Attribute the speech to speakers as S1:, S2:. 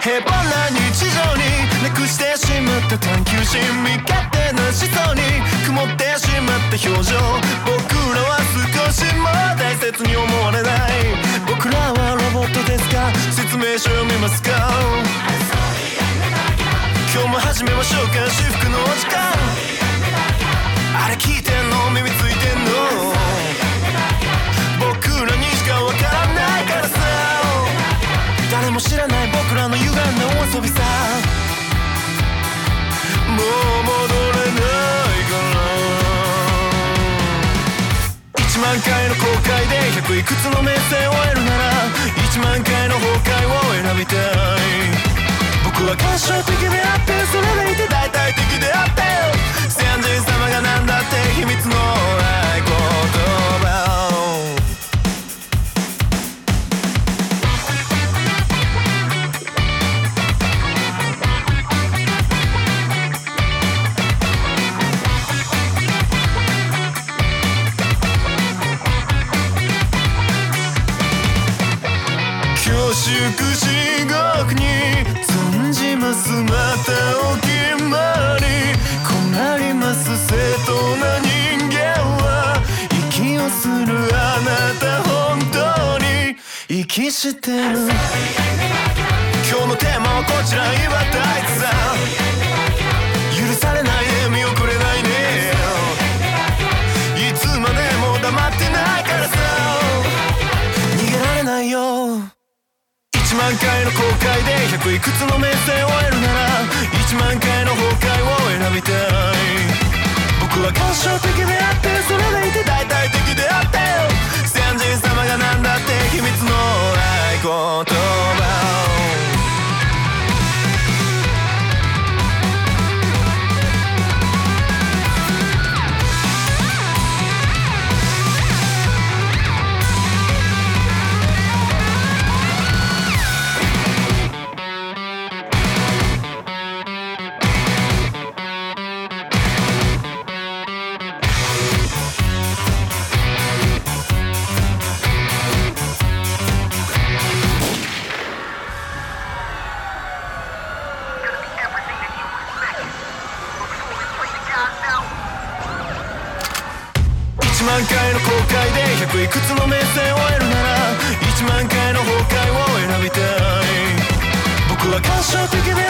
S1: 平凡な日常になくしてしまった探求心、身勝手な思想に曇ってしまった表情。僕らは少しも大切に思われない。僕らはロボットですか？説明書読みますか？今日も始めましょうか、至福のお時間。あれ聞いてんの？耳ついてんの？僕らにしかわからないからさ。誰も知らない僕らの歪んだお遊びさ。もう戻れないから1万回の後悔で100いくつの名声を得るなら1万回の崩壊を選びたい。僕は感傷的であってそれでいて大体的であって先人様がなんだって秘密のない言葉を恐縮至極に存じます。またお決まり困ります。正当な人間は息をする。あなた本当に息してる。今日のテーマはこちら。今大地さん許されないで見送れないね。いつまでも黙ってないからさ逃げられないよ。1万回の後悔で100いくつの名声を得るなら1万回の崩壊を選びたい。僕は感傷的であってそれでいて大体的であって先人様がなんだって秘密のない言葉を1万回の後悔で100いくつの名声を得るなら1万回の崩壊を選びたい。僕は感傷的で